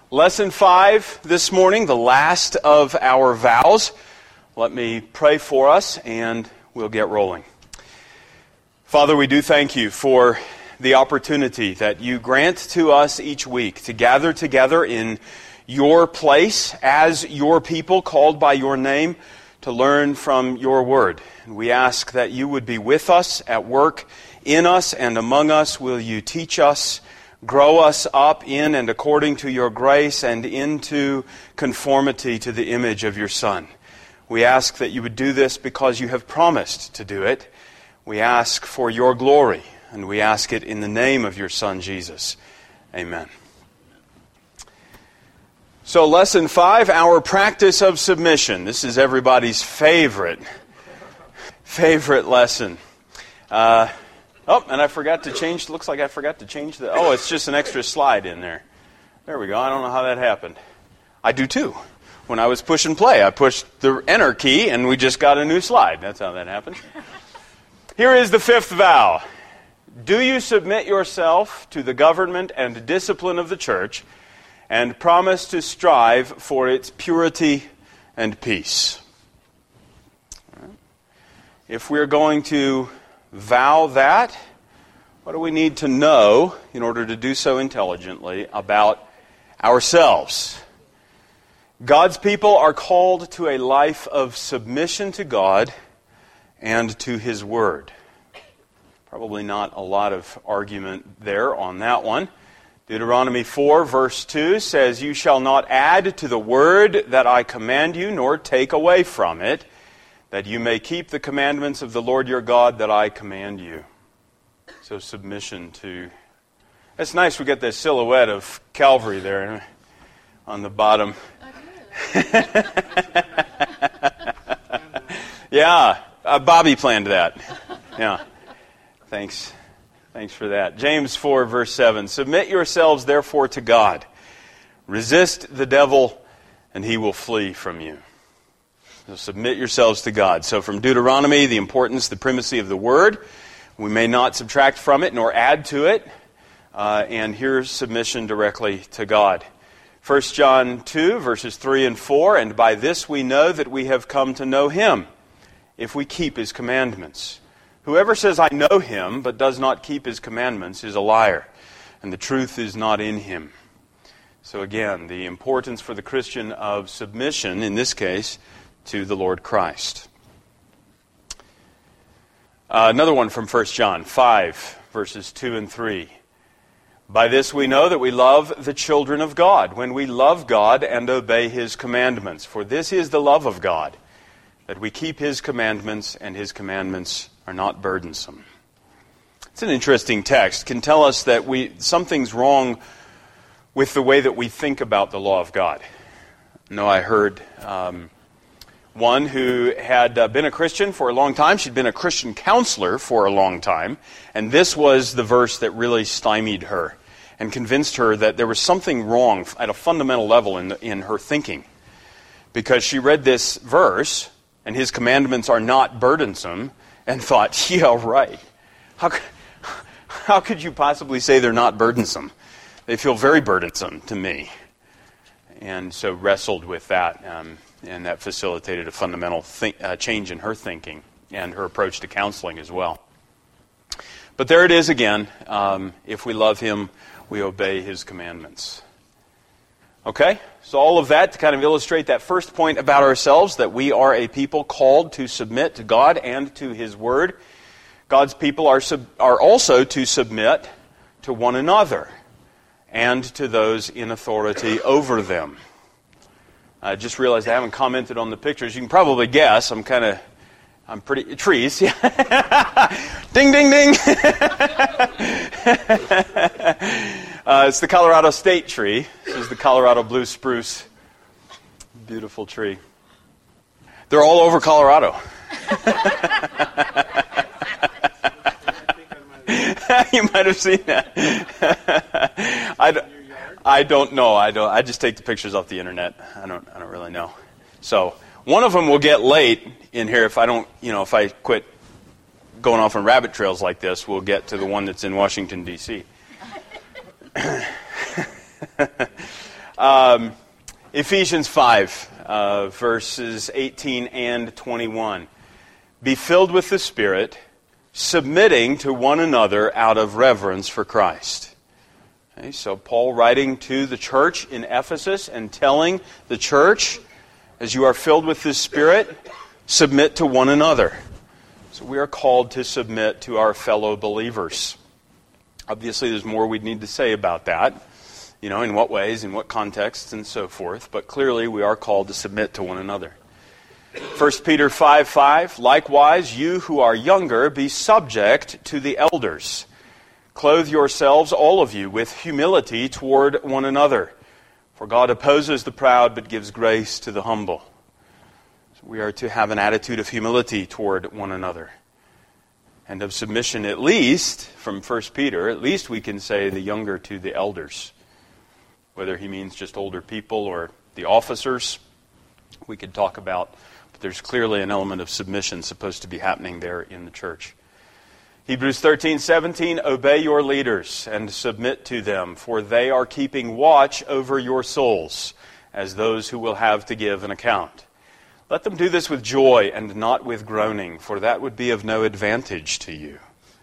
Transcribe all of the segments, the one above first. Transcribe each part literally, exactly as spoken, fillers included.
Lesson five this morning, the last of our vows. Let me pray for us and we'll get rolling. Father, we do thank you for the opportunity that you grant to us each week to gather together in your place as your people called by your name to learn from your word. And we ask that you would be with us at work in us and among us. Will you teach us, grow us up in and according to your grace and into conformity to the image of your Son. We ask that you would do this because you have promised to do it. We ask for your glory, and we ask it in the name of your Son, Jesus. Amen. So lesson five, our practice of submission. This is everybody's favorite, favorite lesson. Uh, oh, and I forgot to change, looks like I forgot to change the, oh, it's just an extra slide in there. There we go, I don't know how that happened. I do too. When I was pushing play, I pushed the enter key and we just got a new slide. That's how that happened. Here is the fifth vow. Do you submit yourself to the government and discipline of the church and promise to strive for its purity and peace? If we're going to vow that, what do we need to know in order to do so intelligently about ourselves? God's people are called to a life of submission to God and to His Word. Probably not a lot of argument there on that one. Deuteronomy four, verse two says, "You shall not add to the word that I command you, nor take away from it, that you may keep the commandments of the Lord your God that I command you." So submission to... It's nice we get this silhouette of Calvary there on the bottom. Yeah, uh, Bobby planned that. Yeah, thanks. Thanks for that. James four, verse seven. "Submit yourselves, therefore, to God. Resist the devil, and he will flee from you." So submit yourselves to God. So from Deuteronomy, the importance, the primacy of the Word. We may not subtract from it, nor add to it. Uh, and here's submission directly to God. First John two, verses three and four, "And by this we know that we have come to know Him, if we keep His commandments. Whoever says, 'I know Him,' but does not keep His commandments is a liar, and the truth is not in him." So again, the importance for the Christian of submission, in this case, to the Lord Christ. Uh, another one from First John five, verses two and three. "By this we know that we love the children of God, when we love God and obey His commandments. For this is the love of God, that we keep His commandments, and His commandments are not burdensome." It's an interesting text. It can tell us that we something's wrong with the way that we think about the law of God. No, I heard um, one who had uh, been a Christian for a long time. She'd been a Christian counselor for a long time. And this was the verse that really stymied her and convinced her that there was something wrong at a fundamental level in, the, in her thinking. Because she read this verse, and His commandments are not burdensome, and thought, yeah, right. How, how could you possibly say they're not burdensome? They feel very burdensome to me. And so wrestled with that, um, and that facilitated a fundamental think, uh, change in her thinking and her approach to counseling as well. But there it is again. Um, if we love Him, we obey His commandments. Okay, so all of that to kind of illustrate that first point about ourselves, that we are a people called to submit to God and to His Word. God's people are sub- are also to submit to one another and to those in authority over them. I just realized I haven't commented on the pictures. You can probably guess. I'm kind of, I'm pretty, trees. Yeah. Ding, ding, ding. uh, it's the Colorado State tree. This is the Colorado blue spruce. Beautiful tree. They're all over Colorado. You might have seen that. I, don't, I don't know. I don't. I just take the pictures off the internet. I don't. I don't really know. So one of them will get late in here if I don't. You know, if I quit going off on rabbit trails like this, we'll get to the one that's in Washington D C Um, Ephesians five, uh, verses eighteen and twenty-one. Be filled with the Spirit, submitting to one another out of reverence for Christ. Okay, so Paul writing to the church in Ephesus and telling the church, as you are filled with the Spirit, submit to one another. So we are called to submit to our fellow believers. Obviously, there's more we'd need to say about that. You know, in what ways, in what contexts, and so forth. But clearly, we are called to submit to one another. First Peter five five, likewise, you who are younger, be subject to the elders. Clothe yourselves, all of you, with humility toward one another. For God opposes the proud, but gives grace to the humble. So we are to have an attitude of humility toward one another. And of submission, at least, from First Peter, at least we can say the younger to the elders. Whether he means just older people or the officers, we could talk about. But there's clearly an element of submission supposed to be happening there in the church. Hebrews thirteen seventeen, obey your leaders and submit to them, for they are keeping watch over your souls, as those who will have to give an account. Let them do this with joy and not with groaning, for that would be of no advantage to you.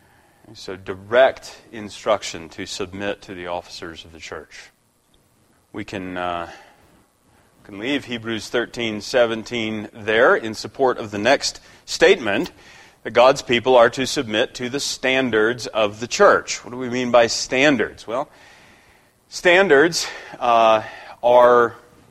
So direct instruction to submit to the officers of the church. We can uh, can leave Hebrews thirteen seventeen there in support of the next statement, that God's people are to submit to the standards of the church. What do we mean by standards? Well, standards uh, are...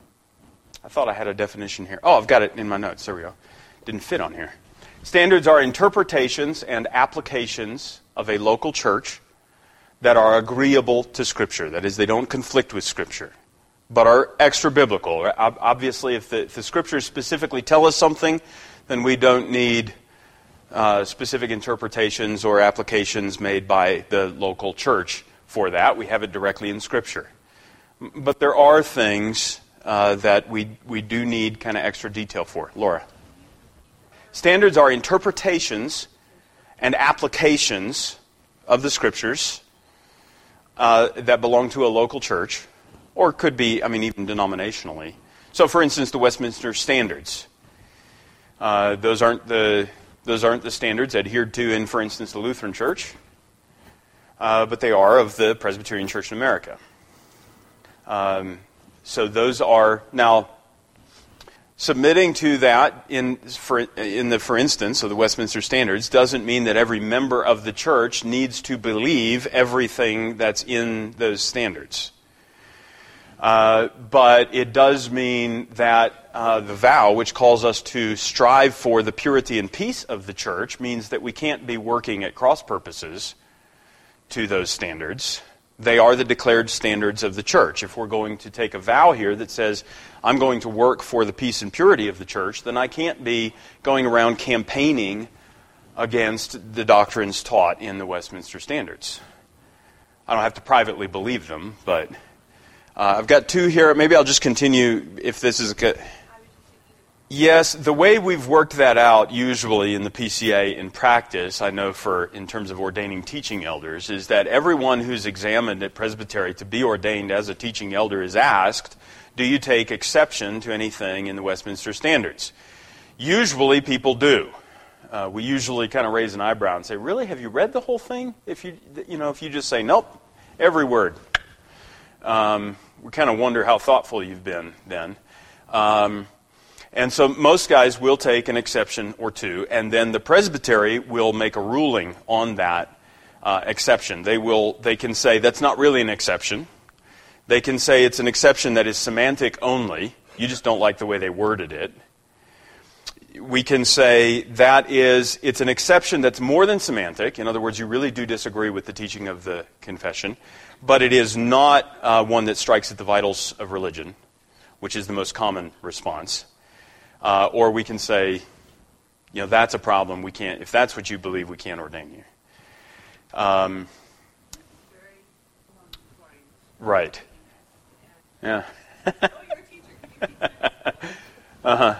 I thought I had a definition here. Oh, I've got it in my notes. There we go. Didn't fit on here. Standards are interpretations and applications of a local church that are agreeable to Scripture. That is, they don't conflict with Scripture, but are extra-biblical. Obviously, if the, if the Scriptures specifically tell us something, then we don't need uh, specific interpretations or applications made by the local church for that. We have it directly in Scripture. But there are things uh, that we, we do need kind of extra detail for. Laura. Standards are interpretations and applications of the Scriptures uh, that belong to a local church, or could be, I mean, even denominationally. So, for instance, the Westminster Standards. Uh, those aren't the those aren't the standards adhered to in, for instance, the Lutheran Church, uh, but they are of the Presbyterian Church in America. Um, so those are now submitting to that in for in the for instance of the Westminster Standards doesn't mean that every member of the church needs to believe everything that's in those standards. Uh, but it does mean that uh, the vow, which calls us to strive for the purity and peace of the church, means that we can't be working at cross purposes to those standards. They are the declared standards of the church. If we're going to take a vow here that says, I'm going to work for the peace and purity of the church, then I can't be going around campaigning against the doctrines taught in the Westminster Standards. I don't have to privately believe them, but uh, I've got two here. Maybe I'll just continue if this is good. Yes, the way we've worked that out usually in the P C A in practice, I know for in terms of ordaining teaching elders, is that everyone who's examined at presbytery to be ordained as a teaching elder is asked, do you take exception to anything in the Westminster Standards? Usually people do. Uh, we usually kind of raise an eyebrow and say, really, have you read the whole thing? If you, you know, if you just say, nope, every word. Um, we kind of wonder how thoughtful you've been then. Um, And so most guys will take an exception or two, and then the presbytery will make a ruling on that uh, exception. They will. They can say that's not really an exception. They can say it's an exception that is semantic only. You just don't like the way they worded it. We can say that is, it's an exception that's more than semantic. In other words, you really do disagree with the teaching of the confession, but it is not uh, one that strikes at the vitals of religion, which is the most common response. Uh, or we can say, you know, that's a problem. We can't. If that's what you believe, we can't ordain you. Um, right. Yeah. uh huh.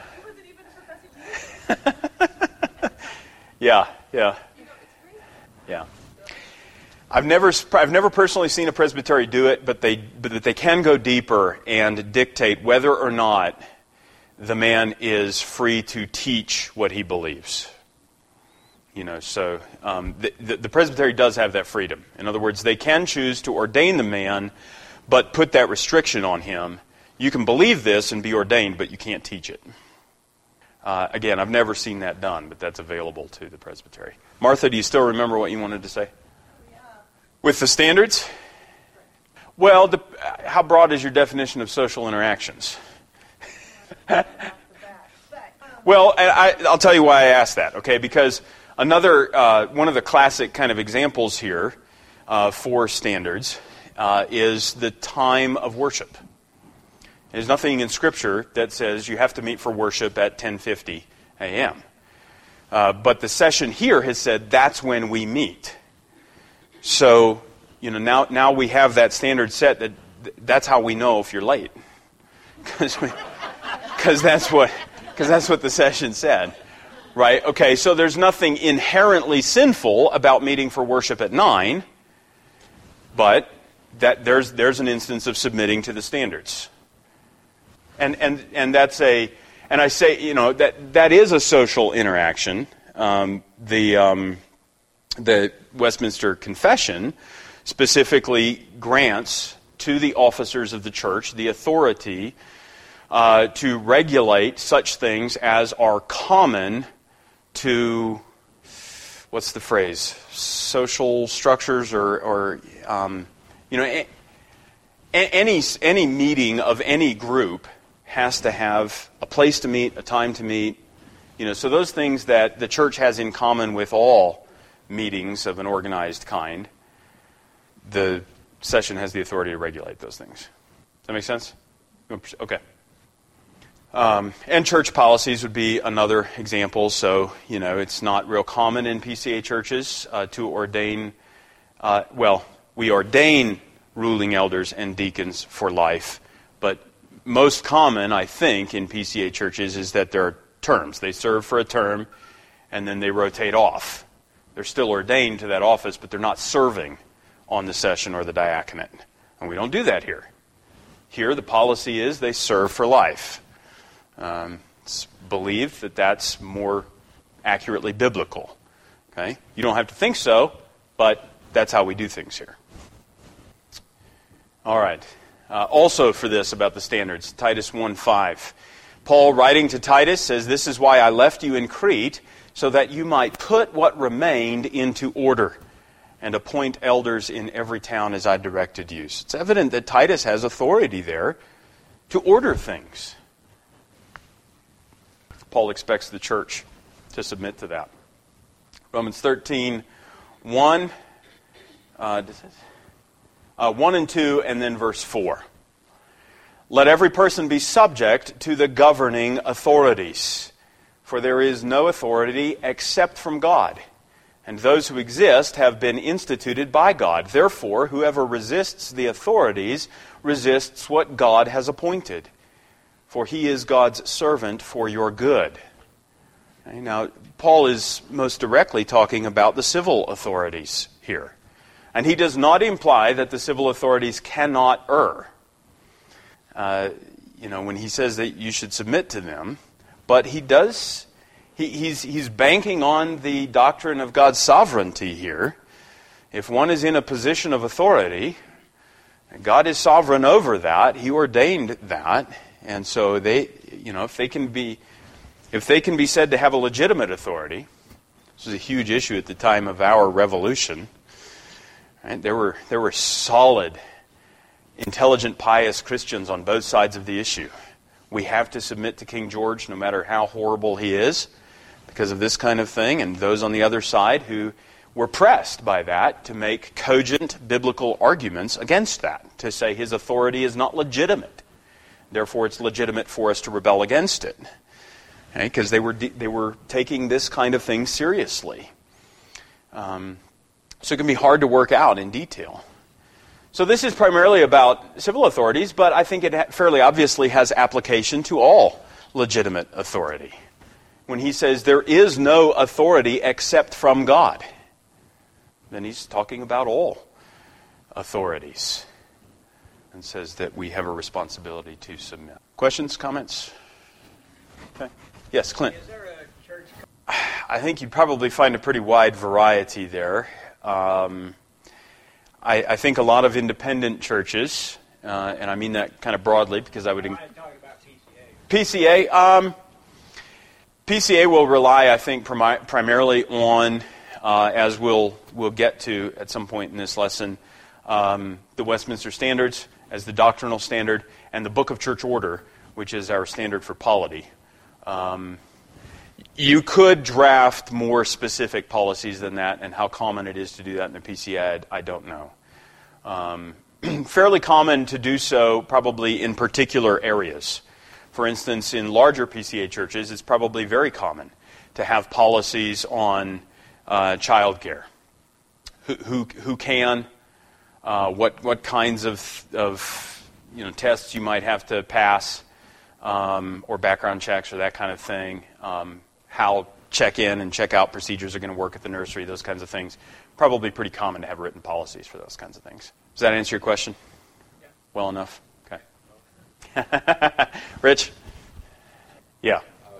Yeah. Yeah. Yeah. I've never, I've never personally seen a presbytery do it, but they, but that they can go deeper and dictate whether or not the man is free to teach what he believes. You know, so um, the, the, the presbytery does have that freedom. In other words, they can choose to ordain the man, but put that restriction on him. You can believe this and be ordained, but you can't teach it. Uh, again, I've never seen that done, but that's available to the presbytery. Martha, do you still remember what you wanted to say? Yeah. With the standards? Well, the, how broad is your definition of social interactions? Well, I, I'll tell you why I asked that, okay? Because another, uh, one of the classic kind of examples here uh, for standards uh, is the time of worship. There's nothing in Scripture that says you have to meet for worship at ten fifty a.m. Uh, but the session here has said that's when we meet. So, you know, now now we have that standard set that that's how we know if you're late. Because because that's what because that's what the session said. Right? Okay, so there's nothing inherently sinful about meeting for worship at nine, but that there's there's an instance of submitting to the standards. And and and that's a and I say, you know, that that is a social interaction. Um, the um, the Westminster Confession specifically grants to the officers of the church the authority uh, to regulate such things as are common to, what's the phrase, social structures or, or um, you know, a, any any meeting of any group has to have a place to meet, a time to meet, you know, so those things that the church has in common with all meetings of an organized kind, the session has the authority to regulate those things. Does that make sense? Okay. Um, and church policies would be another example. So, you know, it's not real common in P C A churches uh, to ordain, uh, well, we ordain ruling elders and deacons for life, but most common, I think, in P C A churches is that there are terms. They serve for a term, and then they rotate off. They're still ordained to that office, but they're not serving on the session or the diaconate. And we don't do that here. Here, the policy is they serve for life. Um, it's believed that that's more accurately biblical. Okay? You don't have to think so, but that's how we do things here. All right. Uh, also for this about the standards, Titus one five. Paul, writing to Titus, says, "This is why I left you in Crete, so that you might put what remained into order and appoint elders in every town as I directed you." So it's evident that Titus has authority there to order things. Paul expects the church to submit to that. Romans thirteen one. Uh, does this? Uh, one and two, and then verse four. "Let every person be subject to the governing authorities, for there is no authority except from God, and those who exist have been instituted by God. Therefore, whoever resists the authorities resists what God has appointed, for he is God's servant for your good." Okay, now, Paul is most directly talking about the civil authorities here. And he does not imply that the civil authorities cannot err. Uh, you know, when he says that you should submit to them, but he does, he, he's, he's banking on the doctrine of God's sovereignty here. If one is in a position of authority, God is sovereign over that. He ordained that. And so they, you know, if they can be, if they can be said to have a legitimate authority, this was a huge issue at the time of our revolution. Right? There were there were solid, intelligent, pious Christians on both sides of the issue. We have to submit to King George no matter how horrible he is because of this kind of thing, and those on the other side who were pressed by that to make cogent biblical arguments against that, to say his authority is not legitimate. Therefore, it's legitimate for us to rebel against it. Because okay? they were de- they were taking this kind of thing seriously. Um, so it can be hard to work out in detail. So this is primarily about civil authorities, but I think it ha- fairly obviously has application to all legitimate authority. When he says there is no authority except from God. then he's talking about all authorities and says that we have a responsibility to submit. Questions, comments? Okay. Yes, Clint. Is there a church? I think you'd probably find a pretty wide variety there. Um, I, I think a lot of independent churches, uh, and I mean that kind of broadly because I would... I'm talking about P C A. P C A, um, P C A will rely, I think, primi- primarily on, uh, as we'll we'll get to at some point in this lesson, um, the Westminster Standards as the doctrinal standard, and the Book of Church Order, which is our standard for polity. Um, you could draft more specific policies than that, and how common it is to do that in the P C A, I don't know. Um, fairly common to do so probably in particular areas. For instance, in larger P C A churches, it's probably very common to have policies on uh, child care. Who, who, who can, uh, what what kinds of of you know tests you might have to pass, um, or background checks or that kind of thing. Um, how check-in and check-out procedures are going to work at the nursery, those kinds of things. Probably pretty common to have written policies for those kinds of things. Does that answer your question? Yeah. Well enough? Okay. Rich? Yeah.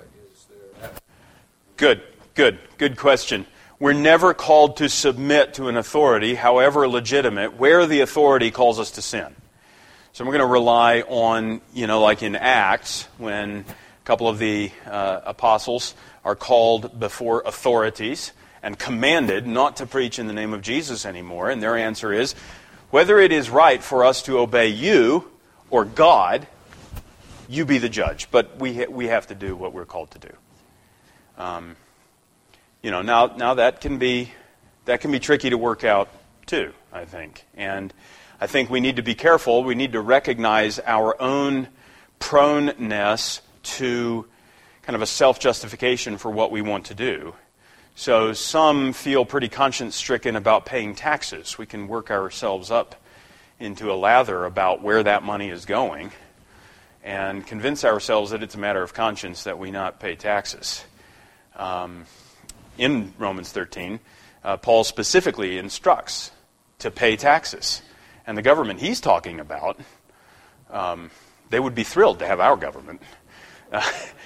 Good, good, good question. We're never called to submit to an authority, however legitimate, where the authority calls us to sin. So we're going to rely on, you know, like in Acts, when a couple of the uh, apostles are called before authorities and commanded not to preach in the name of Jesus anymore, and their answer is, whether it is right for us to obey you or God, you be the judge. But we ha- we have to do what we're called to do. Um, you know, now now that can be that can be tricky to work out too, I think. And I think we need to be careful. We need to recognize our own proneness to kind of a self-justification for what we want to do. So some feel pretty conscience-stricken about paying taxes. We can work ourselves up into a lather about where that money is going and convince ourselves that it's a matter of conscience that we not pay taxes. Um, in Romans thirteen, uh, Paul specifically instructs to pay taxes. And the government he's talking about, um, they would be thrilled to have our government. Uh,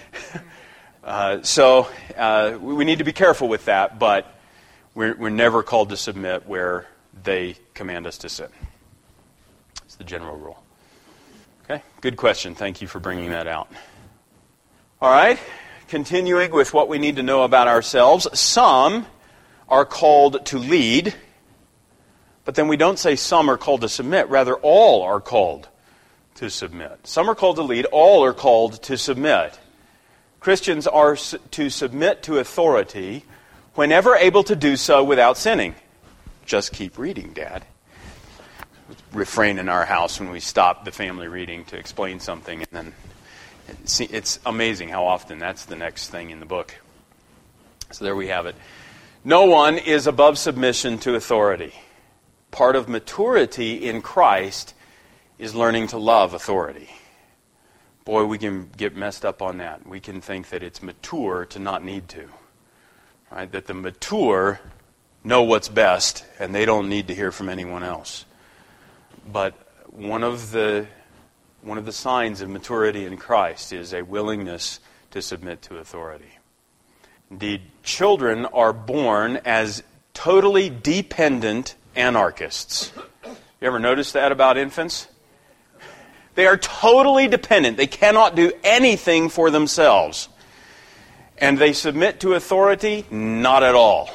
uh, so uh, we need to be careful with that, but we're, we're never called to submit where they command us to sin. It's the general rule. Okay, good question. Thank you for bringing that out. All right, continuing with what we need to know about ourselves. Some are called to lead, but then we don't say some are called to submit. Rather, all are called to submit. Some are called to lead. All are called to submit. Christians are to submit to authority whenever able to do so without sinning. Just keep reading, Dad. Refrain in our house when we stop the family reading to explain something, and then it's, it's amazing how often that's the next thing in the book. So there we have it. No one is above submission to authority. Part of maturity in Christ is learning to love authority. Boy, we can get messed up on that. We can think that it's mature to not need to. Right? That the mature know what's best, and they don't need to hear from anyone else. But one of the one of the signs of maturity in Christ is a willingness to submit to authority. Indeed, children are born as totally dependent anarchists. You ever notice that about infants? They are totally dependent. They cannot do anything for themselves. And they submit to authority? Not at all.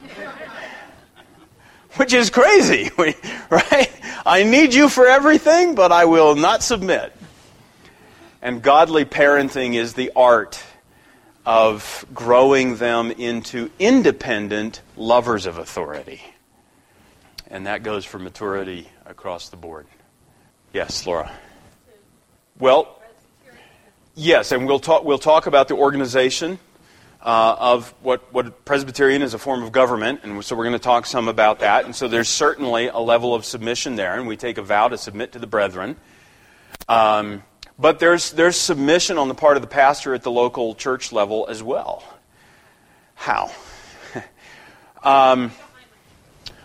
Which is crazy, right? I need you for everything, but I will not submit. And godly parenting is the art of growing them into independent lovers of authority. And that goes for maturity across the board. Yes, Laura. Well, yes, and we'll talk. We'll talk about the organization uh, of what what Presbyterian is a form of government, and so we're going to talk some about that. And so there's certainly a level of submission there, and we take a vow to submit to the brethren. Um, but there's there's submission on the part of the pastor at the local church level as well. How? um,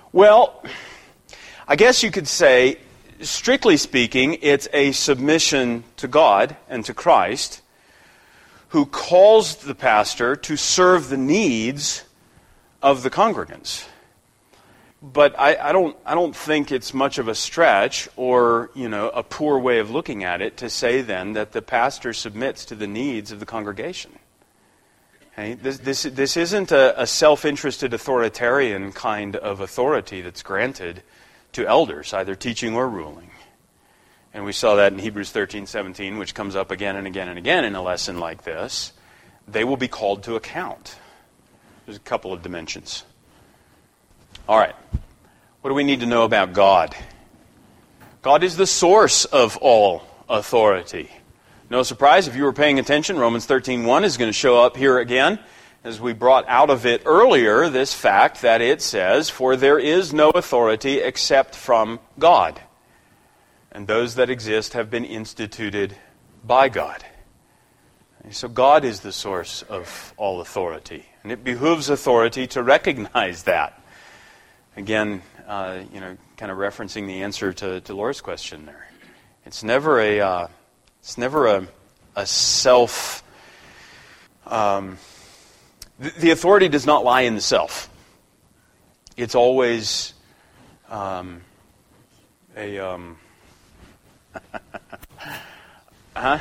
Well, I guess you could say, strictly speaking, it's a submission to God and to Christ, who calls the pastor to serve the needs of the congregants. But I, I don't I don't think it's much of a stretch or, you know, a poor way of looking at it to say then that the pastor submits to the needs of the congregation. Okay? This, this, this isn't a, a self-interested authoritarian kind of authority that's granted to elders, either teaching or ruling. And we saw that in Hebrews thirteen seventeen, which comes up again and again and again in a lesson like this. They will be called to account. There's a couple of dimensions. All right. What do we need to know about God? God is the source of all authority. No surprise, if you were paying attention, Romans thirteen one is going to show up here again, as we brought out of it earlier, this fact that it says, "For there is no authority except from God, and those that exist have been instituted by God." And so God is the source of all authority, and it behooves authority to recognize that. Again, uh, you know, kind of referencing the answer to, to Laura's question there. It's never a, uh, it's never a, a self. Um, the, the authority does not lie in the self. It's always um, a. Um, huh?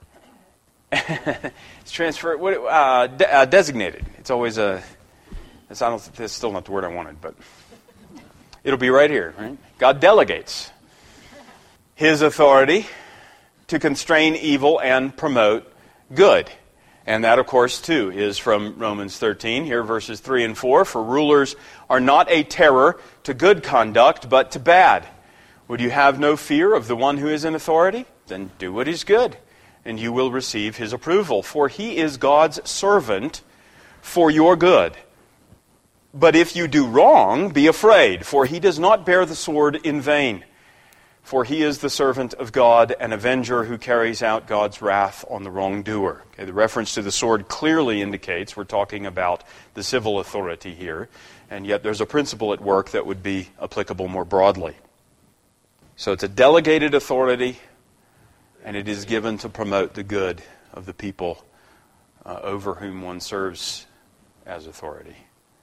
It's transferred. What? Uh, de- uh, designated. It's always a. It's, I don't. That's still not the word I wanted, but. It'll be right here, right? God delegates His authority to constrain evil and promote good. And that, of course, too, is from Romans thirteen, here verses three and four. "For rulers are not a terror to good conduct, but to bad. Would you have no fear of the one who is in authority? Then do what is good, and you will receive his approval. For he is God's servant for your good. But if you do wrong, be afraid, for he does not bear the sword in vain. For he is the servant of God, an avenger who carries out God's wrath on the wrongdoer." Okay, the reference to the sword clearly indicates we're talking about the civil authority here, and yet there's a principle at work that would be applicable more broadly. So it's a delegated authority, and it is given to promote the good of the people uh, over whom one serves as authority.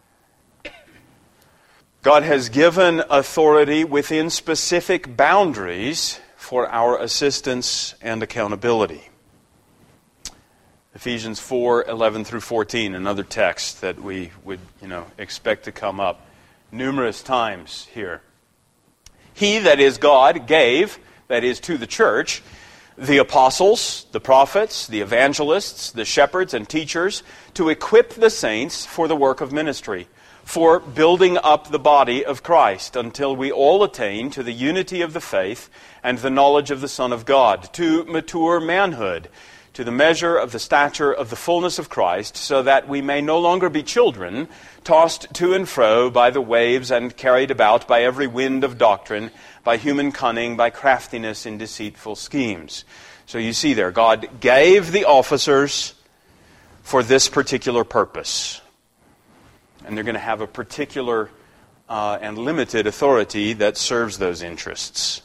God has given authority within specific boundaries for our assistance and accountability. Ephesians four, eleven through fourteen, another text that we would, you know, expect to come up numerous times here. "He, that is God, gave," that is to the church, "the apostles, the prophets, the evangelists, the shepherds and teachers, to equip the saints for the work of ministry, for building up the body of Christ, until we all attain to the unity of the faith and the knowledge of the Son of God, to mature manhood, to the measure of the stature of the fullness of Christ, so that we may no longer be children, tossed to and fro by the waves and carried about by every wind of doctrine, by human cunning, by craftiness in deceitful schemes." So you see there, God gave the officers for this particular purpose. And they're going to have a particular uh, and limited authority that serves those interests.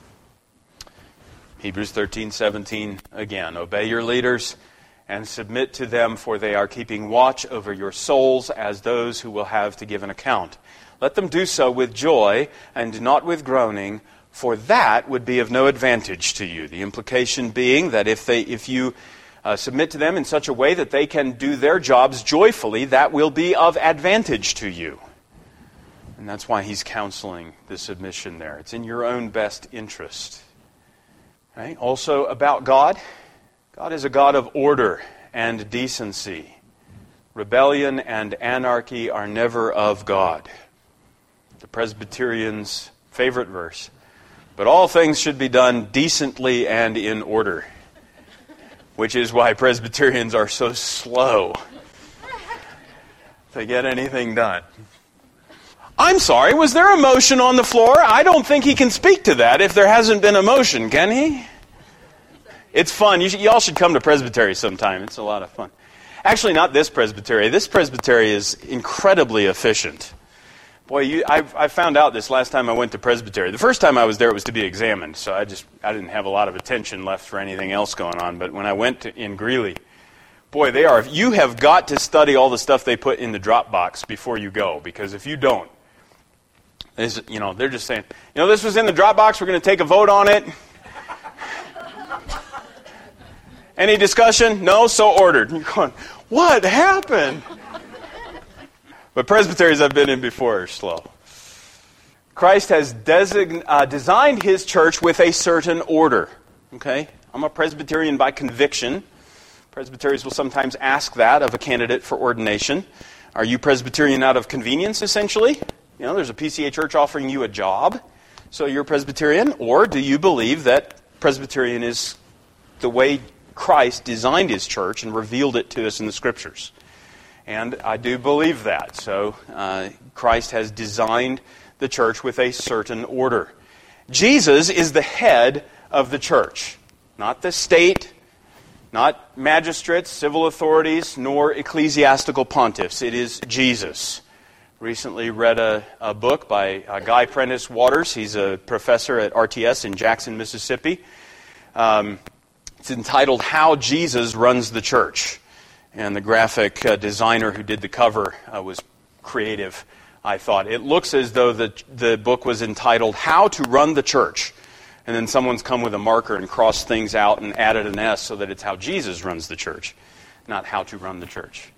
Hebrews thirteen seventeen again. "Obey your leaders and submit to them, for they are keeping watch over your souls as those who will have to give an account. Let them do so with joy and not with groaning, for that would be of no advantage to you." The implication being that if they, if you Uh, submit to them in such a way that they can do their jobs joyfully, that will be of advantage to you. And that's why he's counseling the submission there. It's in your own best interest. Right? Also about God, God is a God of order and decency. Rebellion and anarchy are never of God. The Presbyterians' favorite verse, "But all things should be done decently and in order," which is why Presbyterians are so slow to get anything done. I'm sorry, was there a motion on the floor? I don't think he can speak to that if there hasn't been a motion, can he? It's fun. You should, y'all should come to Presbytery sometime. It's a lot of fun. Actually, not this Presbytery. This Presbytery is incredibly efficient. Boy, you, I, I found out this last time I went to Presbytery. The first time I was there, it was to be examined, so I just I didn't have a lot of attention left for anything else going on. But when I went to, in Greeley, boy, they are. You have got to study all the stuff they put in the Dropbox before you go, because if you don't, this, you know, they're just saying, you know, this was in the Dropbox. We're going to take a vote on it. Any discussion? No, so ordered. You're going, what happened? But presbyteries I've been in before are slow. Christ has design, uh, designed his church with a certain order. Okay? I'm a Presbyterian by conviction. Presbyteries will sometimes ask that of a candidate for ordination. Are you Presbyterian out of convenience, essentially? You know, there's a P C A church offering you a job, so you're Presbyterian. Or do you believe that Presbyterian is the way Christ designed his church and revealed it to us in the Scriptures? And I do believe that. So uh, Christ has designed the church with a certain order. Jesus is the head of the church, not the state, not magistrates, civil authorities, nor ecclesiastical pontiffs. It is Jesus. Recently read a, a book by uh, Guy Prentice Waters. He's a professor at R T S in Jackson, Mississippi. Um, it's entitled How Jesus Runs the Church. And the graphic uh, designer who did the cover uh, was creative, I thought. It looks as though the the book was entitled How to Run the Church. And then someone's come with a marker and crossed things out and added an S so that it's how Jesus runs the church, not how to run the church.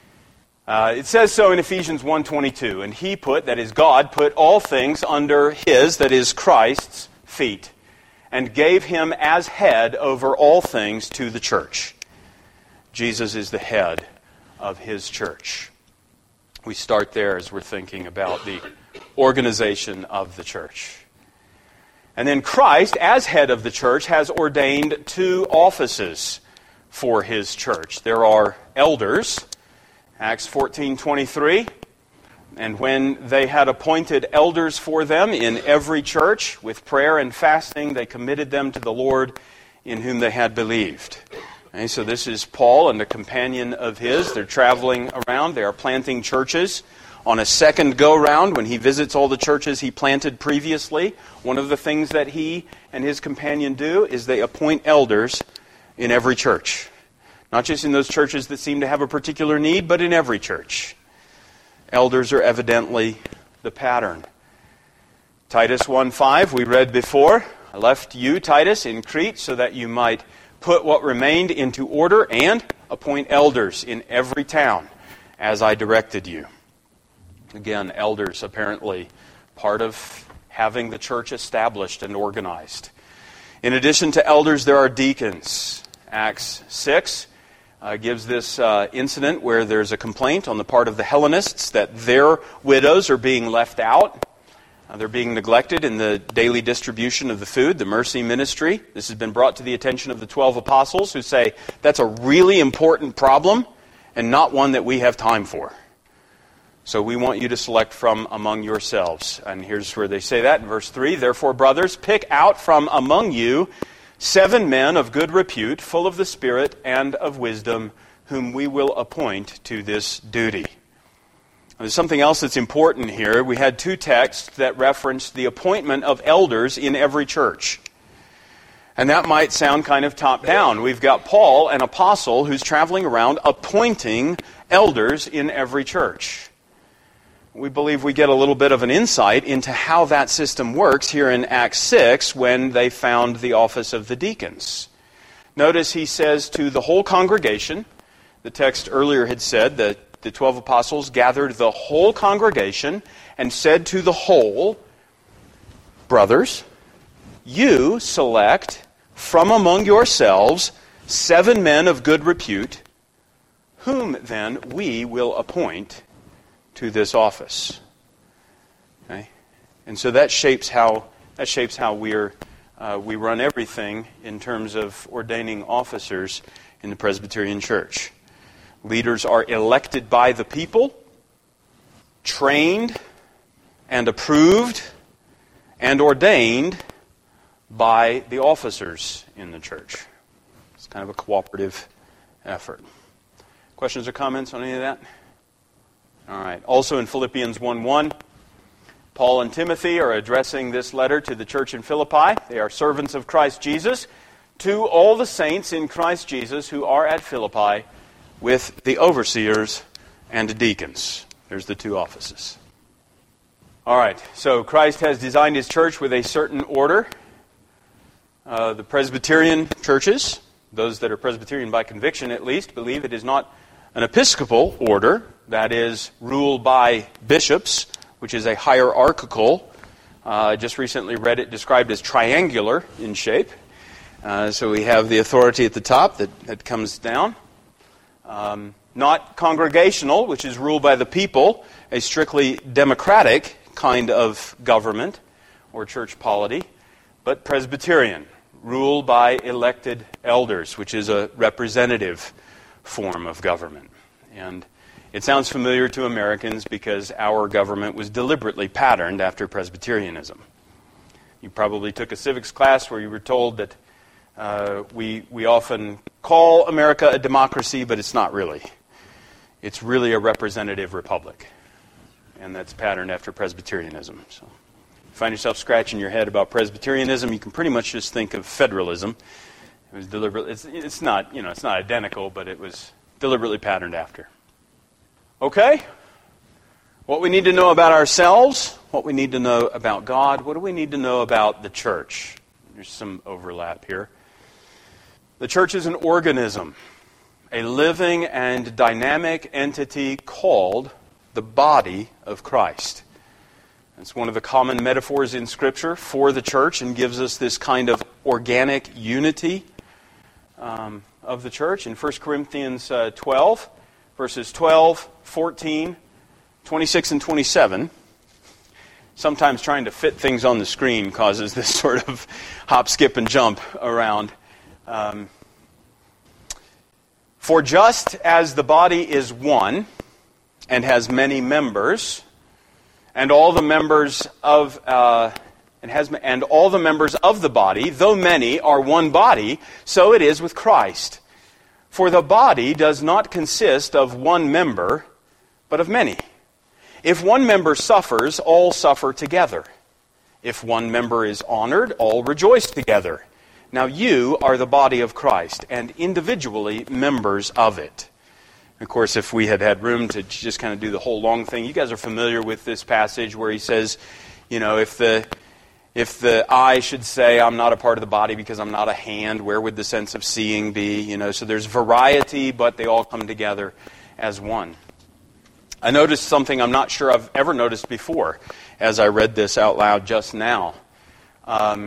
Uh, it says so in Ephesians one twenty-two. And he put, that is God, put all things under his, that is Christ's, feet, and gave him as head over all things to the church. Jesus is the head of his church. We start there as we're thinking about the organization of the church. And then Christ, as head of the church, has ordained two offices for his church. There are elders, Acts fourteen twenty-three, and when they had appointed elders for them in every church, with prayer and fasting, they committed them to the Lord in whom they had believed. Okay, so this is Paul and a companion of his. They're traveling around. They are planting churches. On a second go-round, when he visits all the churches he planted previously, one of the things that he and his companion do is they appoint elders in every church. Not just in those churches that seem to have a particular need, but in every church. Elders are evidently the pattern. Titus one five, we read before, I left you, Titus, in Crete so that you might put what remained into order and appoint elders in every town as I directed you. Again, elders apparently part of having the church established and organized. In addition to elders, there are deacons. Acts six uh, gives this uh, incident where there's a complaint on the part of the Hellenists that their widows are being left out. Uh, they're being neglected in the daily distribution of the food, the mercy ministry. This has been brought to the attention of the twelve apostles who say, that's a really important problem and not one that we have time for. So we want you to select from among yourselves. And here's where they say that in verse three. Therefore, brothers, pick out from among you seven men of good repute, full of the Spirit and of wisdom, whom we will appoint to this duty. There's something else that's important here. We had two texts that referenced the appointment of elders in every church. And that might sound kind of top-down. We've got Paul, an apostle, who's traveling around appointing elders in every church. We believe we get a little bit of an insight into how that system works here in Acts six when they found the office of the deacons. Notice he says to the whole congregation, the text earlier had said that the twelve apostles gathered the whole congregation and said to the whole, brothers, you select from among yourselves seven men of good repute, whom then we will appoint to this office. Okay? And so that shapes how that shapes how we're uh, we run everything in terms of ordaining officers in the Presbyterian Church. Leaders are elected by the people, trained and approved and ordained by the officers in the church. It's kind of a cooperative effort. Questions or comments on any of that? All right. Also in Philippians one one, Paul and Timothy are addressing this letter to the church in Philippi. They are servants of Christ Jesus, to all the saints in Christ Jesus who are at Philippi with the overseers and deacons. There's the two offices. All right, so Christ has designed His church with a certain order. Uh, the Presbyterian churches, those that are Presbyterian by conviction at least, believe it is not an Episcopal order, that is, ruled by bishops, which is a hierarchical. Uh, I just recently read it described as triangular in shape. Uh, so we have the authority at the top that, that comes down. Um, not congregational, which is ruled by the people, a strictly democratic kind of government or church polity, but Presbyterian, ruled by elected elders, which is a representative form of government. And it sounds familiar to Americans because our government was deliberately patterned after Presbyterianism. You probably took a civics class where you were told that uh, we, we often call America a democracy, but it's not really. It's really a representative republic. And that's patterned after Presbyterianism. So, if you find yourself scratching your head about Presbyterianism, you can pretty much just think of federalism. It was deliberate. It's, it's not, you know, it's not identical, but it was deliberately patterned after. Okay? What we need to know about ourselves, what we need to know about God, what do we need to know about the church? There's some overlap here. The church is an organism, a living and dynamic entity called the body of Christ. It's one of the common metaphors in Scripture for the church and gives us this kind of organic unity um, of the church. In First Corinthians uh, twelve, verses twelve, fourteen, twenty-six, and twenty-seven, sometimes trying to fit things on the screen causes this sort of hop, skip, and jump around. Um, For just as the body is one and has many members, and all the members of uh, and has and all the members of the body, though many, are one body, so it is with Christ. For the body does not consist of one member, but of many. If one member suffers, all suffer together. If one member is honored, all rejoice together. Now you are the body of Christ, and individually members of it. Of course, if we had had room to just kind of do the whole long thing, you guys are familiar with this passage where he says, you know, if the if the eye should say, I'm not a part of the body because I'm not a hand, where would the sense of seeing be? You know, so there's variety, but they all come together as one. I noticed something I'm not sure I've ever noticed before as I read this out loud just now. Um,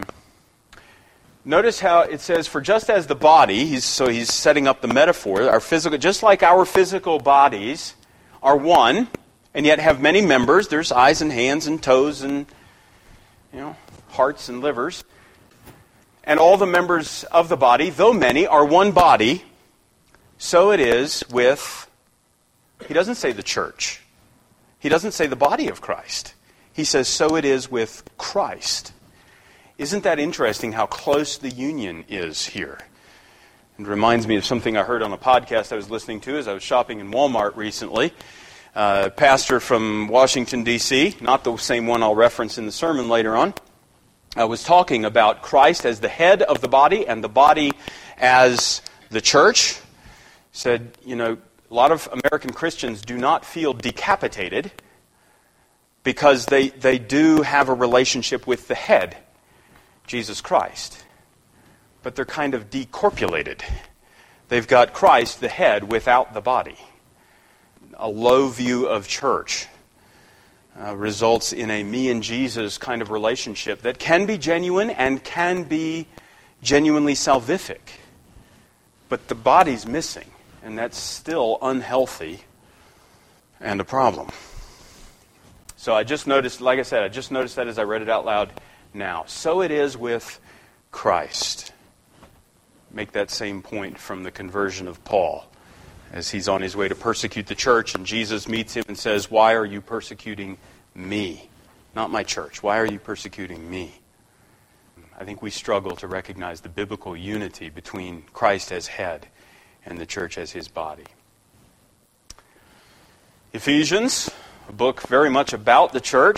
notice how it says, for just as the body, he's, so he's setting up the metaphor, our physical, just like our physical bodies are one, and yet have many members, there's eyes and hands and toes and, you know, hearts and livers, and all the members of the body, though many, are one body, so it is with, he doesn't say the church. He doesn't say the body of Christ. He says, so it is with Christ. Isn't that interesting how close the union is here? It reminds me of something I heard on a podcast I was listening to as I was shopping in Walmart recently. Uh, a pastor from Washington, D C, not the same one I'll reference in the sermon later on, uh, was talking about Christ as the head of the body and the body as the church. Said, you know, a lot of American Christians do not feel decapitated because they, they do have a relationship with the head, Jesus Christ. But they're kind of decorpulated. They've got Christ, the head, without the body. A low view of church uh, results in a me and Jesus kind of relationship that can be genuine and can be genuinely salvific. But the body's missing, and that's still unhealthy and a problem. So I just noticed, like I said, I just noticed that as I read it out loud now. So it is with Christ. Make that same point from the conversion of Paul as he's on his way to persecute the church, and Jesus meets him and says, why are you persecuting me? Not my church. Why are you persecuting me? I think we struggle to recognize the biblical unity between Christ as head and the church as his body. Ephesians, a book very much about the church,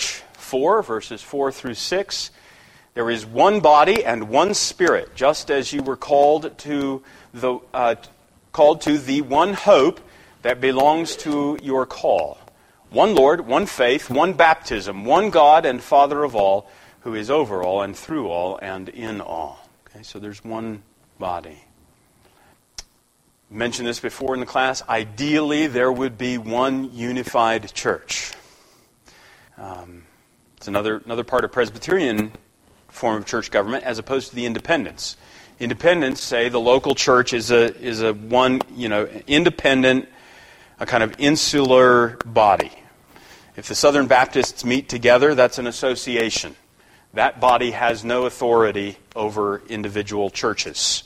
four, verses four through six. There is one body and one Spirit, just as you were called to the uh, called to the one hope that belongs to your call. One Lord, one faith, one baptism, one God and Father of all, who is over all and through all and in all. Okay, so there's one body. Mentioned this before in the class. Ideally, there would be one unified church. Um, it's another another part of Presbyterian form of church government, as opposed to the independents. Independents say the local church is a is a one you know independent, a kind of insular body. If the Southern Baptists meet together, that's an association. That body has no authority over individual churches.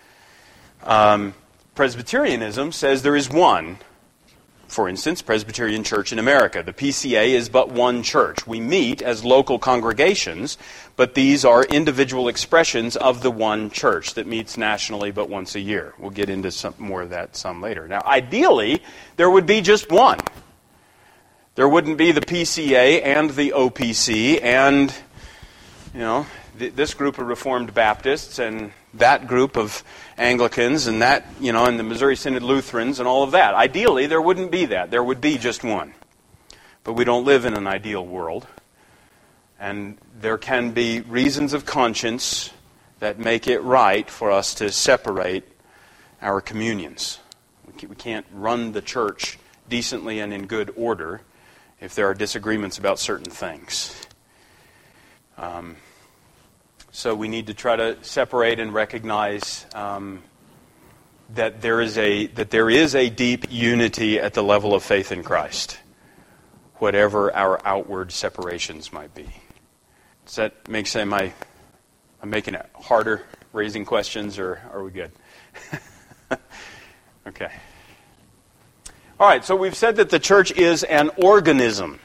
Um, Presbyterianism says there is one. For instance, Presbyterian Church in America. The P C A is but one church. We meet as local congregations, but these are individual expressions of the one church that meets nationally but once a year. We'll get into some more of that some later. Now, ideally, there would be just one. There wouldn't be the P C A and the O P C and, you know, th- this group of Reformed Baptists and that group of Anglicans and that, you know, and the Missouri Synod Lutherans and all of that. Ideally, there wouldn't be that. There would be just one. But we don't live in an ideal world. And there can be reasons of conscience that make it right for us to separate our communions. We can't run the church decently and in good order if there are disagreements about certain things. Um, so we need to try to separate and recognize um, that there is a that there is a deep unity at the level of faith in Christ, whatever our outward separations might be. Does that make sense? Am I I'm making it harder, raising questions, or are we good? Okay. All right, so we've said that the church is an organism.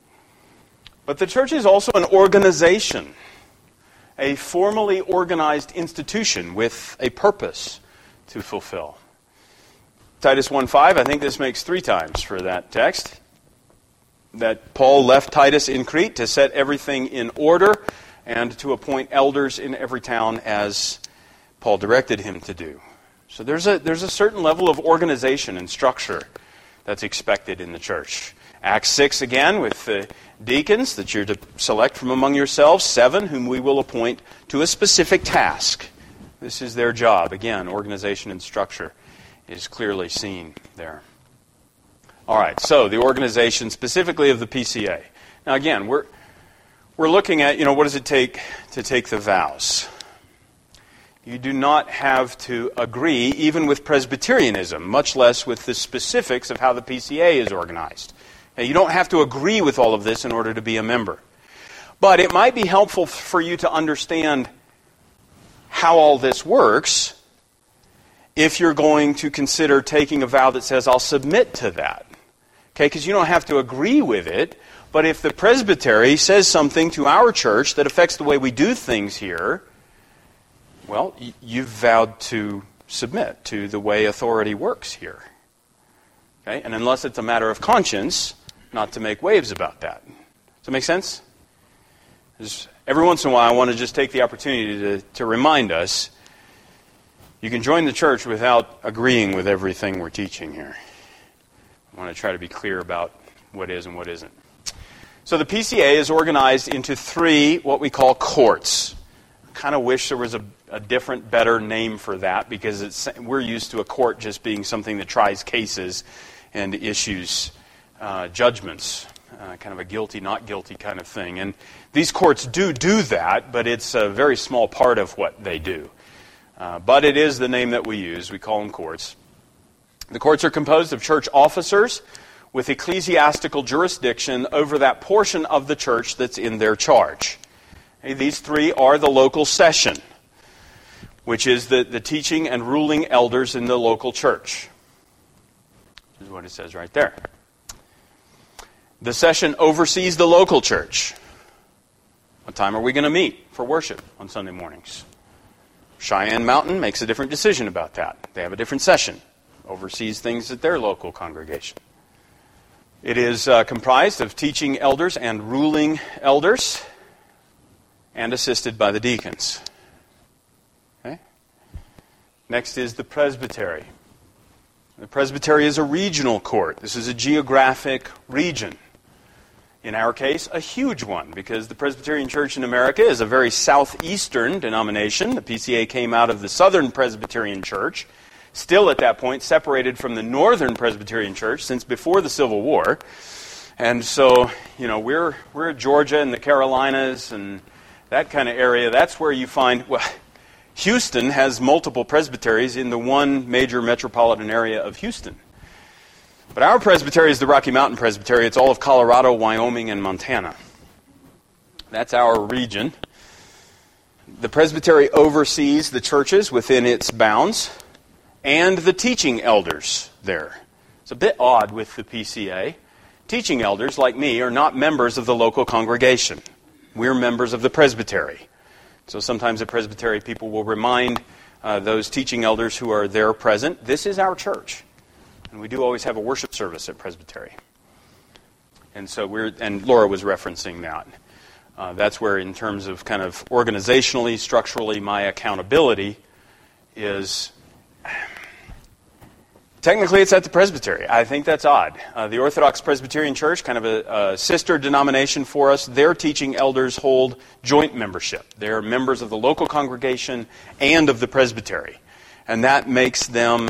But the church is also an organization, a formally organized institution with a purpose to fulfill. Titus one five, I think this makes three times for that text, that Paul left Titus in Crete to set everything in order and to appoint elders in every town as Paul directed him to do. So there's a there's a certain level of organization and structure that's expected in the church. Acts six again with the deacons that you're to select from among yourselves, seven whom we will appoint to a specific task. This is their job. Again, organization and structure is clearly seen there. All right, so the organization specifically of the P C A. Now again, we're we're looking at, you know, what does it take to take the vows? You do not have to agree even with Presbyterianism, much less with the specifics of how the P C A is organized. Now, you don't have to agree with all of this in order to be a member. But it might be helpful for you to understand how all this works if you're going to consider taking a vow that says, I'll submit to that. Okay, because you don't have to agree with it, but if the presbytery says something to our church that affects the way we do things here, well, you've vowed to submit to the way authority works here. Okay, and unless it's a matter of conscience, not to make waves about that. Does that make sense? Just every once in a while, I want to just take the opportunity to, to remind us, you can join the church without agreeing with everything we're teaching here. I want to try to be clear about what is and what isn't. So the P C A is organized into three, what we call courts. I kind of wish there was a, a different, better name for that, because it's, we're used to a court just being something that tries cases and issues uh, judgments, uh, kind of a guilty, not guilty kind of thing. And these courts do do that, but it's a very small part of what they do. Uh, but it is the name that we use. We call them courts. The courts are composed of church officers with ecclesiastical jurisdiction over that portion of the church that's in their charge. Okay, these three are the local session, which is the, the teaching and ruling elders in the local church. This is what it says right there. The session oversees the local church. What time are we going to meet for worship on Sunday mornings? Cheyenne Mountain makes a different decision about that. They have a different session. Oversees things at their local congregation. It is uh, comprised of teaching elders and ruling elders, and assisted by the deacons. Okay? Next is the presbytery. The presbytery is a regional court. This is a geographic region. In our case, a huge one, because the Presbyterian Church in America is a very southeastern denomination. The P C A came out of the Southern Presbyterian Church, still at that point separated from the Northern Presbyterian Church since before the Civil War. And so, you know, we're we're Georgia and the Carolinas and that kind of area. That's where you find, well, Houston has multiple presbyteries in the one major metropolitan area of Houston. But our presbytery is the Rocky Mountain Presbytery. It's all of Colorado, Wyoming, and Montana. That's our region. The presbytery oversees the churches within its bounds and the teaching elders there. It's a bit odd with the P C A. Teaching elders, like me, are not members of the local congregation. We're members of the presbytery. So sometimes the presbytery people will remind uh, those teaching elders who are there present, this is our church. And we do always have a worship service at presbytery. And so we're, and Laura was referencing that. Uh, that's where, in terms of kind of organizationally, structurally, my accountability is. Technically, it's at the presbytery. I think that's odd. Uh, the Orthodox Presbyterian Church, kind of a, a sister denomination for us, their teaching elders hold joint membership. They're members of the local congregation and of the presbytery. And that makes them,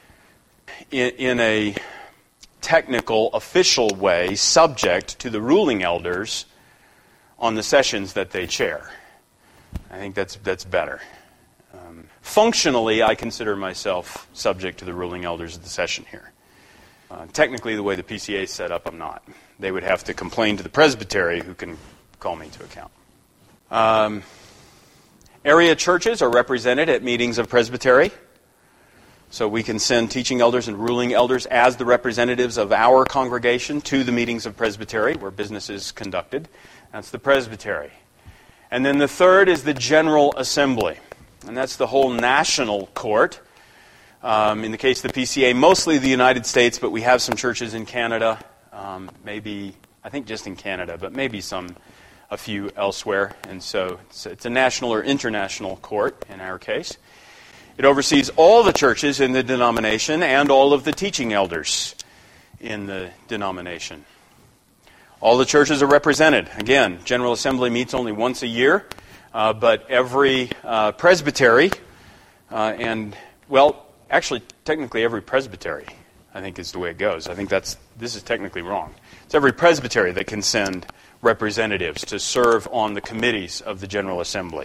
in, in a technical, official way, subject to the ruling elders on the sessions that they chair. I think that's that's better. Um, functionally, I consider myself subject to the ruling elders of the session here. Uh, technically, the way the P C A is set up, I'm not. They would have to complain to the presbytery, who can call me to account. Um, area churches are represented at meetings of presbytery. So we can send teaching elders and ruling elders as the representatives of our congregation to the meetings of presbytery, where business is conducted. That's the presbytery. And then the third is the General Assembly. And that's the whole national court. Um, in the case of the P C A, mostly the United States, but we have some churches in Canada. Um, maybe, I think just in Canada, but maybe some, a few elsewhere. And so it's, it's a national or international court in our case. It oversees all the churches in the denomination and all of the teaching elders in the denomination. All the churches are represented. Again, General Assembly meets only once a year, uh, but every uh, presbytery uh, and, well, actually, technically every presbytery, I think is the way it goes. I think that's this is technically wrong. It's every presbytery that can send representatives to serve on the committees of the General Assembly.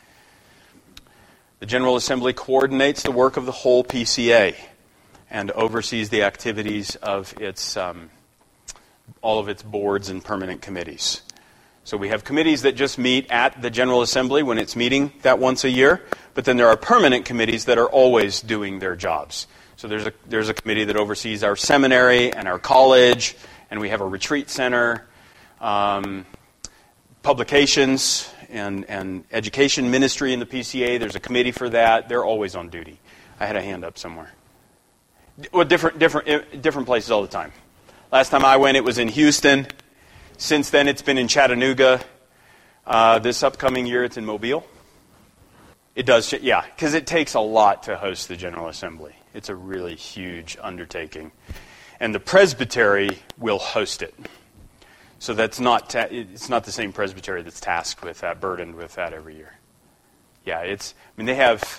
The General Assembly coordinates the work of the whole P C A and oversees the activities of its um, all of its boards and permanent committees. So we have committees that just meet at the General Assembly when it's meeting that once a year, but then there are permanent committees that are always doing their jobs. So there's a there's a committee that oversees our seminary and our college, and we have a retreat center, um, publications, and, and education ministry in the P C A. There's a committee for that. They're always on duty. I had a hand up somewhere. Well, different different different places all the time. Last time I went, it was in Houston. Since then, it's been in Chattanooga. Uh, this upcoming year, it's in Mobile. It does, yeah, because it takes a lot to host the General Assembly. It's a really huge undertaking. And the presbytery will host it. So that's not ta- it's not the same presbytery that's tasked with that, burdened with that every year. Yeah, it's, I mean, they have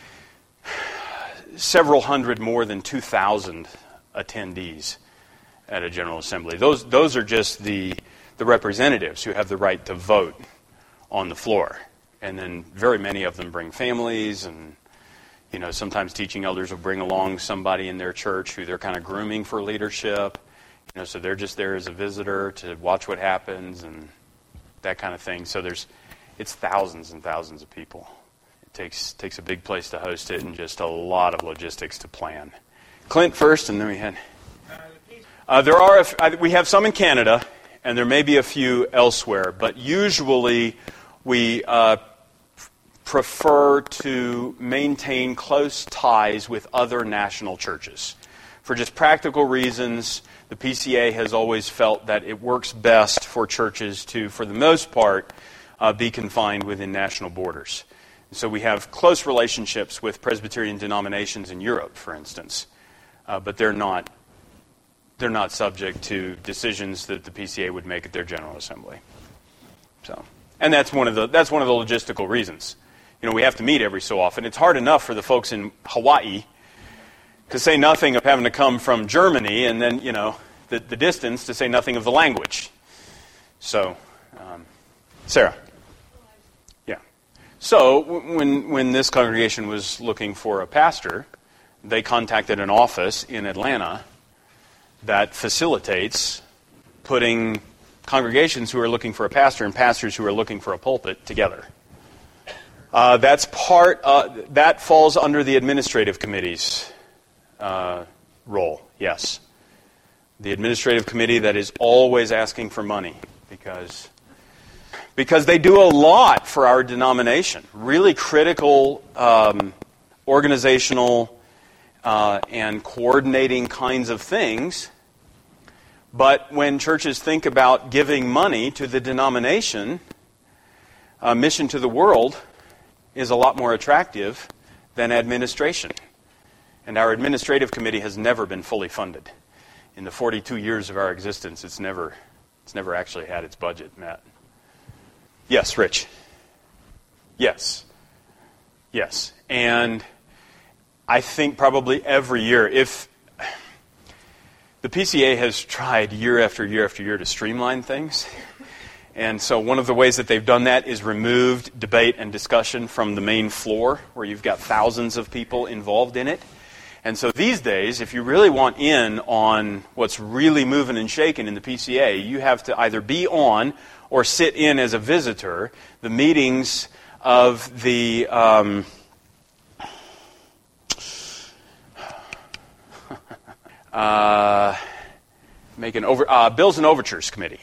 several hundred more than two thousand attendees at a General Assembly. Those those are just the the representatives who have the right to vote on the floor. And then very many of them bring families, and you know, sometimes teaching elders will bring along somebody in their church who they're kind of grooming for leadership. You know, so they're just there as a visitor to watch what happens and that kind of thing. So there's it's thousands and thousands of people. It takes takes a big place to host it and just a lot of logistics to plan. Clint first, and then we had Uh, there are a, we have some in Canada, and there may be a few elsewhere, but usually we uh, prefer to maintain close ties with other national churches. For just practical reasons, the P C A has always felt that it works best for churches to, for the most part, uh, be confined within national borders. So we have close relationships with Presbyterian denominations in Europe, for instance, uh, but they're not they're not subject to decisions that the P C A would make at their General Assembly. So, and that's one of the that's one of the logistical reasons. You know, we have to meet every so often. It's hard enough for the folks in Hawaii, to say nothing of having to come from Germany, and then, you know, the, the distance, to say nothing of the language. So, um, Sarah. Yeah. So, when when this congregation was looking for a pastor, they contacted an office in Atlanta that facilitates putting congregations who are looking for a pastor and pastors who are looking for a pulpit together. Uh, that's part, uh, that falls under the administrative committee's uh, role, yes. The administrative committee that is always asking for money because, because they do a lot for our denomination. Really critical um, organizational uh, and coordinating kinds of things. But when churches think about giving money to the denomination, uh, mission to the world is a lot more attractive than administration. And our administrative committee has never been fully funded. In the forty-two years of our existence, it's never it's never actually had its budget met. Yes, Rich. Yes. Yes. And I think probably every year, if the P C A has tried year after year after year to streamline things, and so one of the ways that they've done that is removed debate and discussion from the main floor, where you've got thousands of people involved in it. And so these days, if you really want in on what's really moving and shaking in the P C A, you have to either be on or sit in as a visitor the meetings of the um, uh, make an over uh, Bills and Overtures Committee.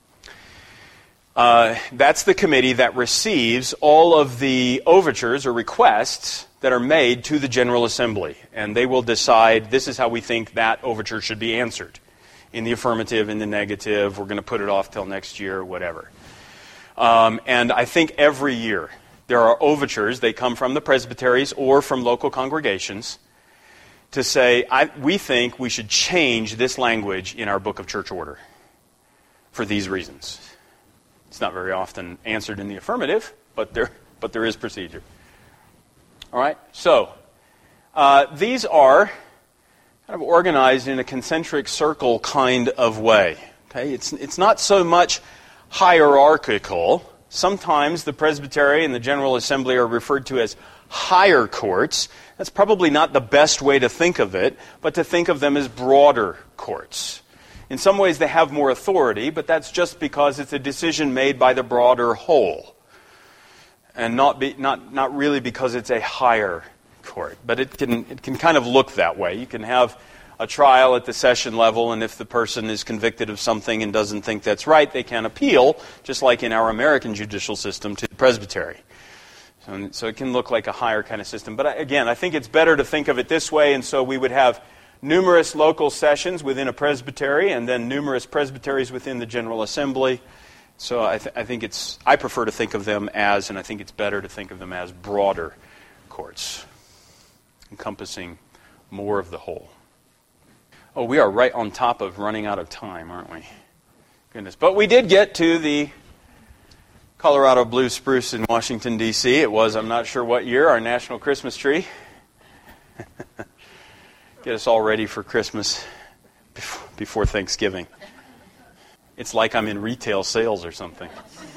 Uh, that's the committee that receives all of the overtures or requests that are made to the General Assembly. And they will decide, this is how we think that overture should be answered. In the affirmative, in the negative, we're going to put it off till next year, whatever. Um, and I think every year there are overtures, they come from the presbyteries or from local congregations, to say, I, we think we should change this language in our Book of Church Order for these reasons. It's not very often answered in the affirmative, but there, but there is procedure. All right, so uh, these are kind of organized in a concentric circle kind of way. Okay, it's it's not so much hierarchical. Sometimes the presbytery and the General Assembly are referred to as higher courts. That's probably not the best way to think of it, but to think of them as broader courts. In some ways they have more authority, but that's just because it's a decision made by the broader whole. And not be, not not really because it's a higher court. But it can it can kind of look that way. You can have a trial at the session level, and if the person is convicted of something and doesn't think that's right, they can appeal, just like in our American judicial system, to the presbytery. So, so it can look like a higher kind of system. But again, I think it's better to think of it this way, and so we would have numerous local sessions within a presbytery, and then numerous presbyteries within the General Assembly. So I, th- I think it's, I prefer to think of them as, and I think it's better to think of them as broader courts, encompassing more of the whole. Oh, we are right on top of running out of time, aren't we? Goodness. But we did get to the Colorado blue spruce in Washington, D C It was, I'm not sure what year, our national Christmas tree. Get us all ready for Christmas before Thanksgiving. It's like I'm in retail sales or something.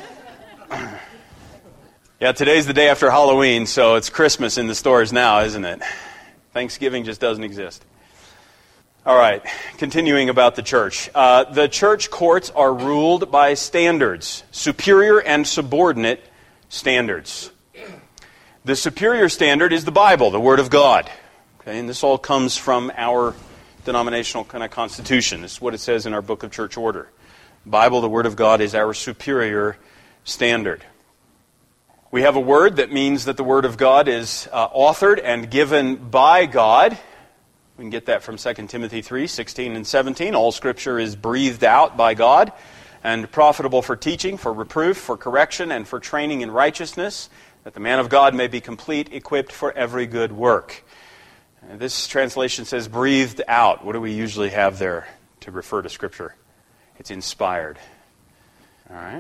Yeah, today's the day after Halloween, so it's Christmas in the stores now, isn't it? Thanksgiving just doesn't exist. All right, continuing about the church. Uh, the church courts are ruled by standards, superior and subordinate standards. The superior standard is the Bible, the Word of God. Okay, and this all comes from our denominational kind of constitution. This is what it says in our Book of Church Order. Bible, the Word of God, is our superior standard. We have a word that means that the Word of God is uh, authored and given by God, We can get that from Second Timothy three, sixteen and seventeen. All Scripture is breathed out by God and profitable for teaching, for reproof, for correction, and for training in righteousness, that the man of God may be complete, equipped for every good work. And this translation says breathed out. What do we usually have there to refer to Scripture? It's inspired. All right.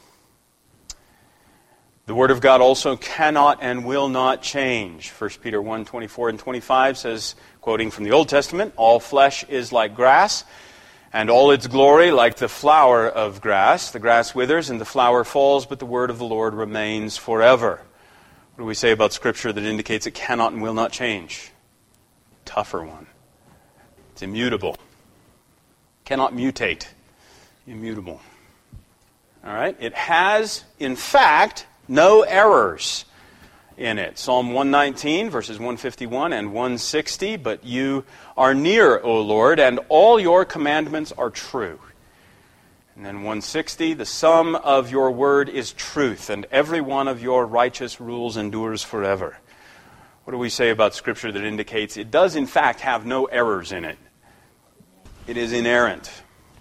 The Word of God also cannot and will not change. First Peter one, twenty-four and twenty-five says, quoting from the Old Testament, all flesh is like grass, and all its glory like the flower of grass. The grass withers and the flower falls, but the word of the Lord remains forever. What do we say about Scripture that indicates it cannot and will not change? Tougher one. It's immutable. Cannot mutate. Immutable. All right? It has, in fact, no errors in it. Psalm one nineteen, verses one fifty-one and one sixty, but you are near, O Lord, and all your commandments are true. And then one sixty, the sum of your word is truth, and every one of your righteous rules endures forever. What do we say about Scripture that indicates it does in fact have no errors in it? It is inerrant.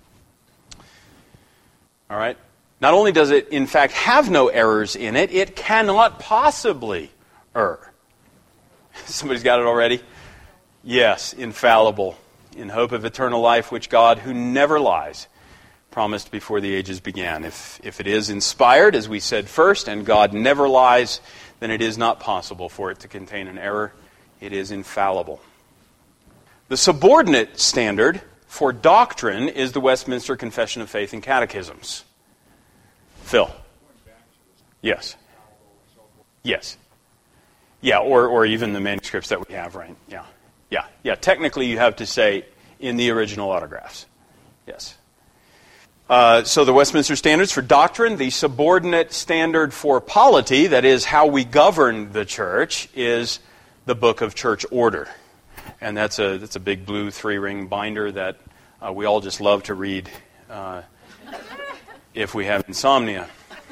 All right? Not only does it, in fact, have no errors in it, it cannot possibly err. Somebody's got it already? Yes, infallible, in hope of eternal life, which God, who never lies, promised before the ages began. If, if it is inspired, as we said first, and God never lies, then it is not possible for it to contain an error. It is infallible. The subordinate standard for doctrine is the Westminster Confession of Faith and Catechisms. Phil? Yes. Yes. Yeah, or, or even the manuscripts that we have, right? Yeah. Yeah. Yeah. Technically, you have to say in the original autographs. Yes. Uh, so the Westminster Standards for Doctrine, the subordinate standard for polity, that is how we govern the church, is the Book of Church Order. And that's a that's a big blue three-ring binder that uh, we all just love to read uh, if we have insomnia.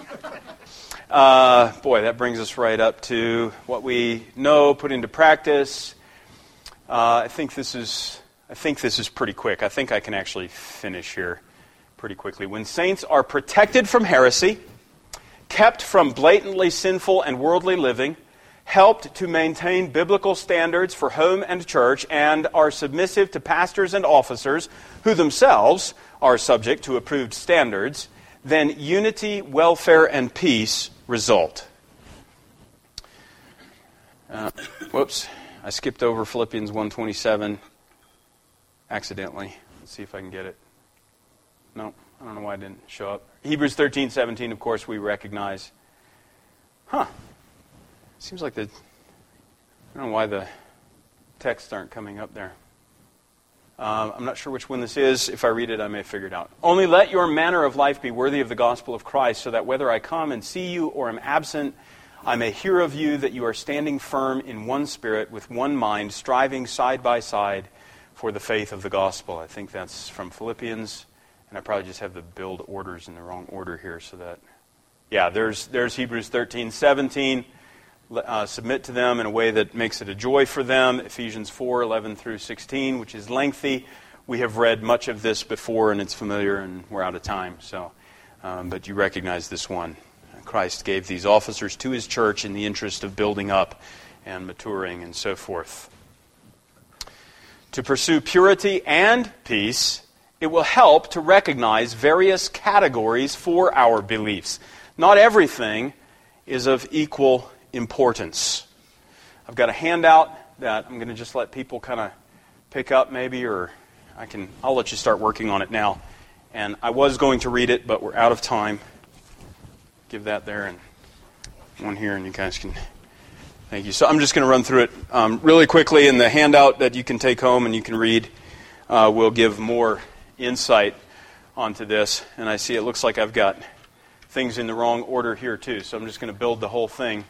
Uh, boy, that brings us right up to what we know, put into practice. Uh, I think this is I think this is pretty quick. I think I can actually finish here pretty quickly. When saints are protected from heresy, kept from blatantly sinful and worldly living, helped to maintain biblical standards for home and church, and are submissive to pastors and officers who themselves are subject to approved standards, then unity, welfare, and peace result. Uh, whoops, I skipped over Philippians one twenty-seven accidentally. Let's see if I can get it. No, I don't know why it didn't show up. Hebrews thirteen seventeen, of course, we recognize. Huh. Seems like the... I don't know why the texts aren't coming up there. Um, I'm not sure which one this is. If I read it, I may figure it out. Only let your manner of life be worthy of the gospel of Christ, so that whether I come and see you or am absent, I may hear of you that you are standing firm in one spirit, with one mind, striving side by side for the faith of the gospel. I think that's from Philippians, and I probably just have the build orders in the wrong order here, so that... Yeah, there's there's Hebrews thirteen seventeen. Uh, submit to them in a way that makes it a joy for them. Ephesians four eleven through sixteen, which is lengthy. We have read much of this before, and it's familiar, and we're out of time. So, um, but you recognize this one. Christ gave these officers to His church in the interest of building up and maturing and so forth. To pursue purity and peace, it will help to recognize various categories for our beliefs. Not everything is of equal importance. I've got a handout that I'm going to just let people kind of pick up maybe, or I can, I'll let you start working on it now. And I was going to read it, but we're out of time. Give that there and one here, and you guys can, thank you. So I'm just going to run through it um, really quickly, and the handout that you can take home and you can read uh, will give more insight onto this. And I see it looks like I've got things in the wrong order here too, so I'm just going to build the whole thing.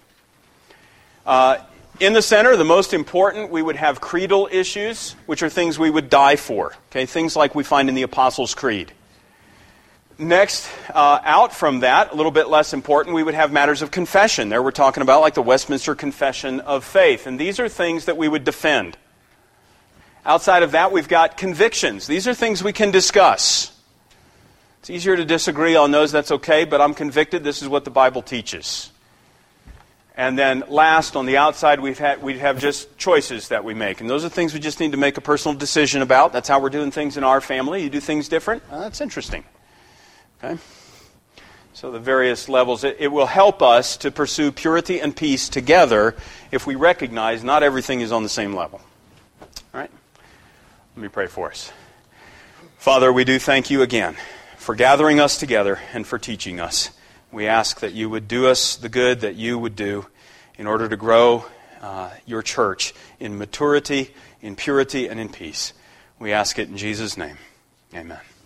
Uh, in the center, the most important, we would have creedal issues, which are things we would die for. Okay, things like we find in the Apostles' Creed. Next, uh, out from that, a little bit less important, we would have matters of confession. There we're talking about like the Westminster Confession of Faith. And these are things that we would defend. Outside of that, we've got convictions. These are things we can discuss. It's easier to disagree on those, that's okay, but I'm convicted, this is what the Bible teaches. And then last, on the outside, we've had, we have just choices that we make. And those are things we just need to make a personal decision about. That's how we're doing things in our family. You do things different? Uh, that's interesting. Okay? So the various levels. It, it will help us to pursue purity and peace together if we recognize not everything is on the same level. All right? Let me pray for us. Father, we do thank you again for gathering us together and for teaching us. We ask that you would do us the good that you would do in order to grow uh, your church in maturity, in purity, and in peace. We ask it in Jesus' name. Amen.